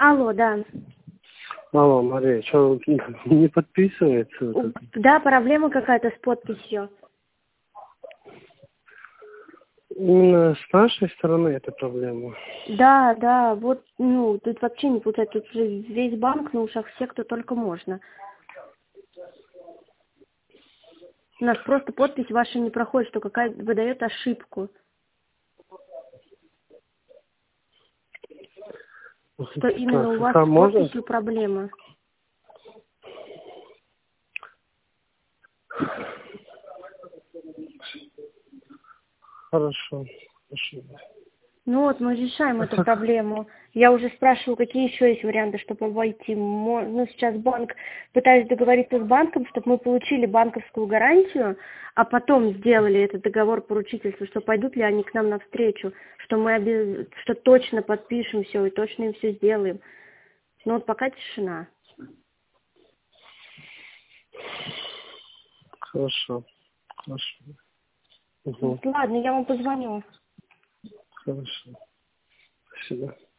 Алло, да. Алло, Мария, что не подписывается? Вот это? Да, проблема какая-то с подписью. Именно с нашей стороны эта проблема. Да, вот, тут вообще не получается, тут же весь банк на ушах, все, кто только можно. У нас просто подпись ваша не проходит, что какая-то выдает ошибку. Что именно у вас Так, с можно? подписью проблема. Хорошо. Ну вот, мы решаем эту проблему. Я уже спрашиваю, какие еще есть варианты, чтобы войти. Ну, сейчас банк, пытаюсь договориться с банком, чтобы мы получили банковскую гарантию, а потом сделали этот договор поручительства, что пойдут ли они к нам навстречу, что мы что точно подпишем все и точно им все сделаем. Но вот пока тишина. Хорошо. Угу. Ладно, я вам позвоню. Хорошо. Спасибо.